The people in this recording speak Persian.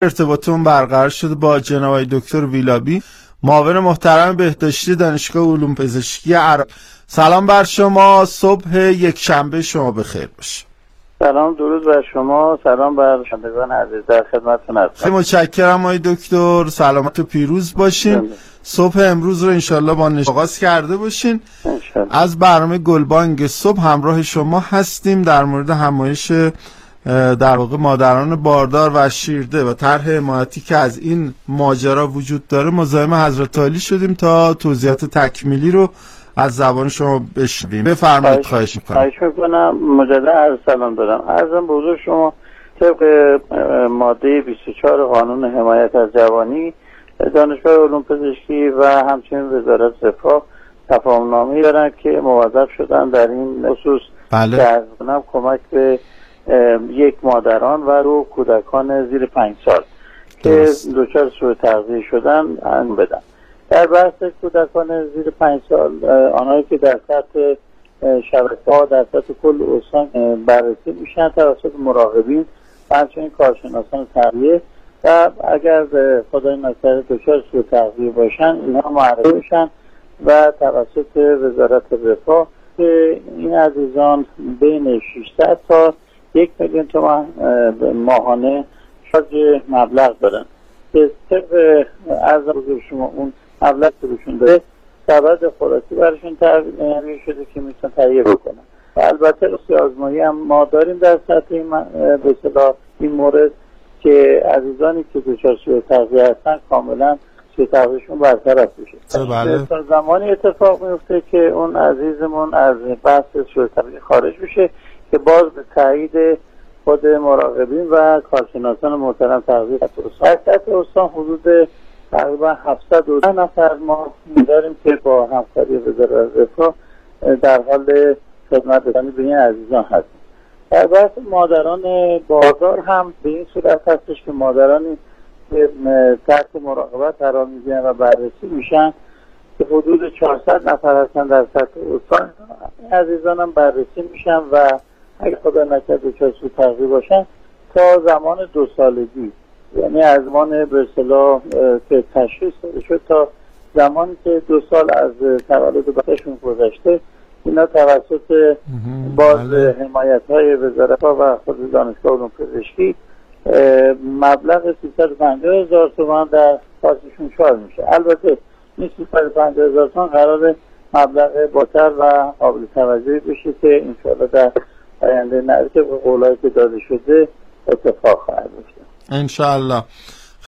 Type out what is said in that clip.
ارتباطمون برقرار شده با جناب آقای دکتر ویلابی، معاون محترم بهداشتی دانشگاه علوم پزشکی عراق. سلام بر شما، صبح یک شنبه شما بخیر باشه. سلام، درود بر شما، سلام بر شنوندگان عزیز، در خدمتتون هستم. خیلی متشکرم آقای دکتر، سلامت و پیروز باشین. صبح امروز رو انشالله با آغاز کرده باشین. از برنامه گلبانگ صبح همراه شما هستیم در مورد همایش در واقع مادران باردار و شیرده و طرح حمایتی که از این ماجرا وجود داره مزاحم حضرت عالی شدیم تا توضیحات تکمیلی رو از زبان شما بشنویم. بفرمایید. خواهش میکنم. مجدد عرض سلام دارم. عرضم به حضور شما طبق ماده 24 قانون حمایت از جوانی، دانشگاه علوم پزشکی و همچنین وزارت رفاه تفاهم‌نامه‌ای دارن که موظف شدن در این خصوص که از کمک به یک مادران و 2 کودکان زیر 5 سال که دچار سوء تغذیه شدن انجام بدن. در بحث کودکان زیر 5 سال، آنهایی که در سطح شبکه‌ها در سطح کل استان بررسی میشن توسط مراقبین و همچنین کارشناسان تغذیه و اگر خدای نکرده دچار سوء تغذیه باشن اینها معرفی میشن و توسط وزارت رفاه که این عزیزان بین 600 تا 1 میلیون تومان ماهانه شارژ مبلغ دارن که طبق عرض بزرگ شما اون مبلغ که روشون داره سبد خوراکی برشون تهیه شده که میتونن تهیه بکنن و البته راستی آزمایی هم ما داریم در سطح به اصطلاح این مورد که عزیزانی که دچار سوء تغذیه هستن کاملا سوء تغذیهشون برطرف بشه. تا زمانی اتفاق میفته که اون عزیزمون از بحث سوء تغذیه خارج بشه که باز به تایید خود مراقبین و کارشناسان محترم تغذیه سطح استان حدود تقریبا 710 نفر ما داریم که با همکاری وزارت رفاه در حال خدمت رسانی به این عزیزان هستیم. در بحث مادران باردار هم به این صورت هستش که مادرانی که تحت مراقبت قرار میگیرن و بررسی میشن که حدود 400 نفر هستن در سطح استان. عزیزان هم بررسی میشن و اگه خدا نکرده دچار سوء تغذیه باشن تا زمان 2 سالگی، یعنی از زمان به اصطلاح که تشخیص داده شد تا زمانی که 2 سال از تولد بچه‌شون گذشته، اینا توسط باز حمایت‌های وزارت و خود دانشگاه علوم پزشکی مبلغ 350,000 تومان در پاسشون شامل میشه. البته این 350,000 تومان قرار مبلغ بالاتر و قابل توجهی بشه که انشاءالله در آینده نزدیک به قولایی که داده شده اتفاق خواهد افتاد انشاءالله.